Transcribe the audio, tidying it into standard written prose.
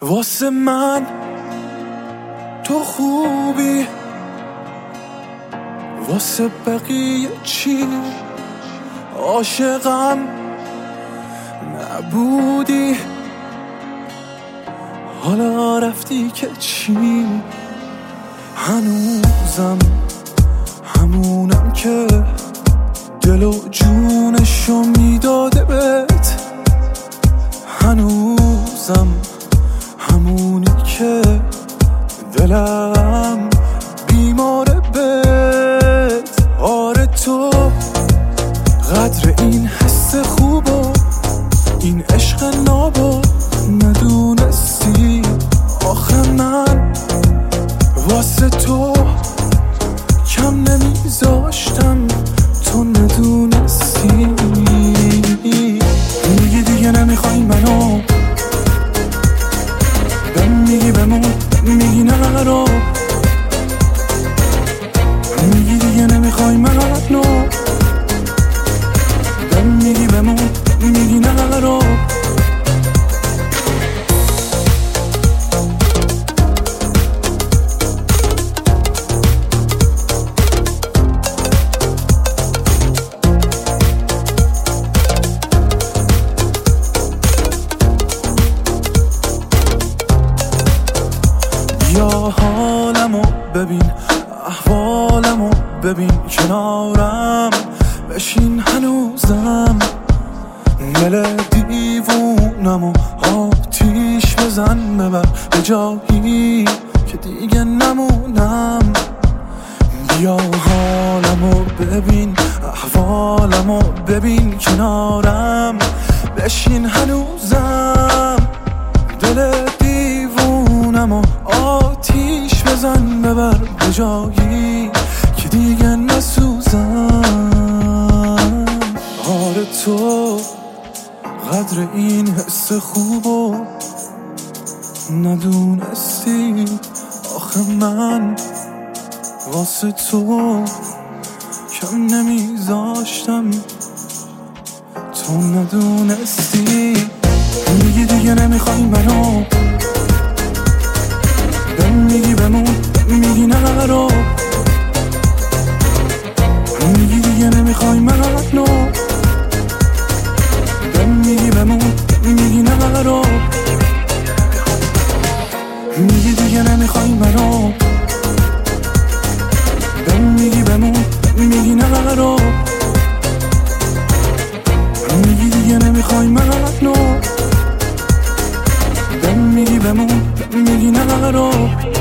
واسه من تو خوبی، واسه بقیه چی؟ عاشقم نبودی، حالا رفتی که چی؟ هنوزم همونم که دل و جونشو میداده بهت، هنوزم همونی که دلم بیماره بهت. آره تو قدر این حس خوب و این عشق نابو ندونستی. آخه من واسه تو کم نمیذاشتم، تو ندونستی. میگی دیگه نمیخوای منو، میگی بمون، میگی نرو، میگی دیگه نمیخوای منو، میگی بمون، میگی نرو. یا حالمو ببین، احوالمو ببین، کنارم بشین هنوزم. دل دیوونمو آتیش بزن، ببر به جایی که دیگه نمونم. بیا حالمو ببین، احوالمو ببین، کنارم بشین هنوزم. دل دیوونمو آتیش بزن، ببر به جایی که دیگه نسوزم. آره تو قدر این حس خوبو ندونستی. آخه من واسه تو کم نمیذاشتم، تو ندونستی. میگی دیگه نمیخوای منو، میگی بمون، میگی نرو، میگی دیگه نمیخوای منو، میگی بمون، میگی نرو، میگی دیگه نمیخوای منو، میگی بمون، میگی نرو، میگی دیگه نمیخوای منو، میگی بمون، میگی نرو.